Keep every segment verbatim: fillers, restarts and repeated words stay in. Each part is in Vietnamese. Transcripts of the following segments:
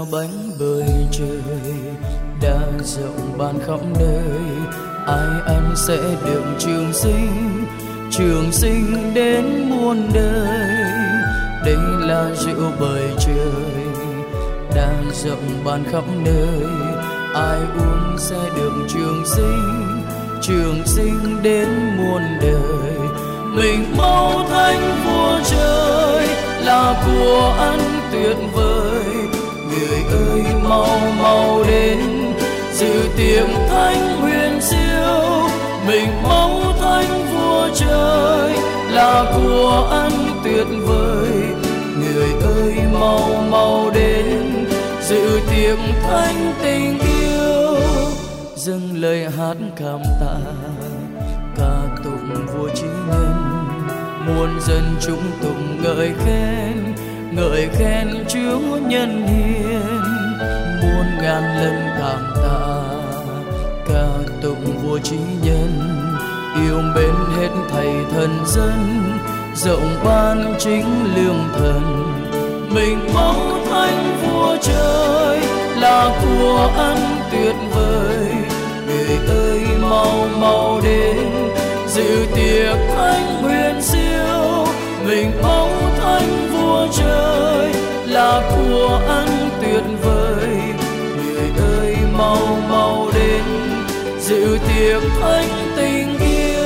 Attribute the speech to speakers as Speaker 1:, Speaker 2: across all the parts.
Speaker 1: bánh bơi trời đã rộng ban khắp nơi, ai ăn sẽ được trường sinh, trường sinh đến muôn đời. Đây là rượu bời trời đã rộng ban khắp nơi, ai uống sẽ được trường sinh, trường sinh đến muôn đời. Mình mau thánh vua trời là của ăn tuyệt vời, người ơi mau mau đến dự tiệc thánh huyền siêu. Mình mau thánh vua trời là của ăn tuyệt vời, người ơi mau mau đến dự tiệc thánh tình yêu. Dâng lời hát cảm tạ ca tụng vua chí nhân, muôn dân chúng tụng ngợi khen, ngợi khen Chúa nhân hiền. Muôn ngàn lần cảm tạ ca tụng vua chí nhân, yêu mến hết thầy thần dân, rộng ban chính lương thần. Mình mau thánh vua trời là của ăn tuyệt vời, người ơi mau mau đến dự tiệc thánh huyền siêu. Mình mau thánh vua trời là của ăn tuyệt vời, người ơi mau mau đến dự tiệc thánh tình yêu.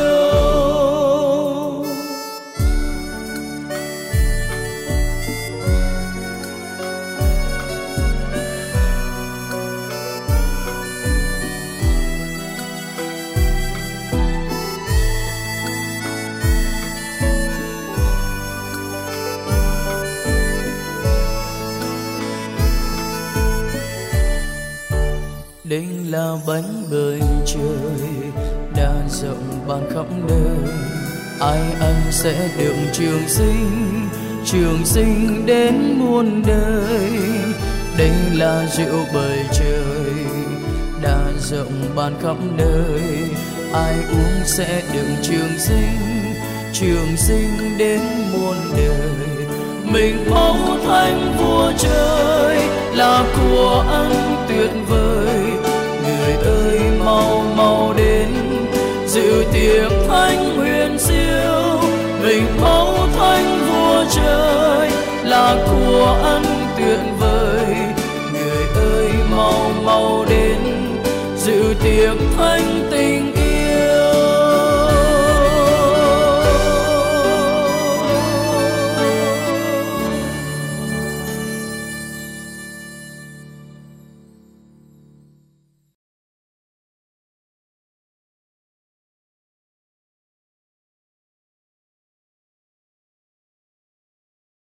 Speaker 1: Đây là bánh bơi trời đã rộng ban khắp nơi, ai ăn sẽ được trường sinh, trường sinh đến muôn đời. Đây là rượu bời trời đã rộng ban khắp nơi, ai uống sẽ được trường sinh, trường sinh đến muôn đời. Mình mau thánh vua trời là của ăn tuyệt vời, người ơi mau mau đến dự tiệc thánh huyền siêu. Mình mau thánh vua trời là của ăn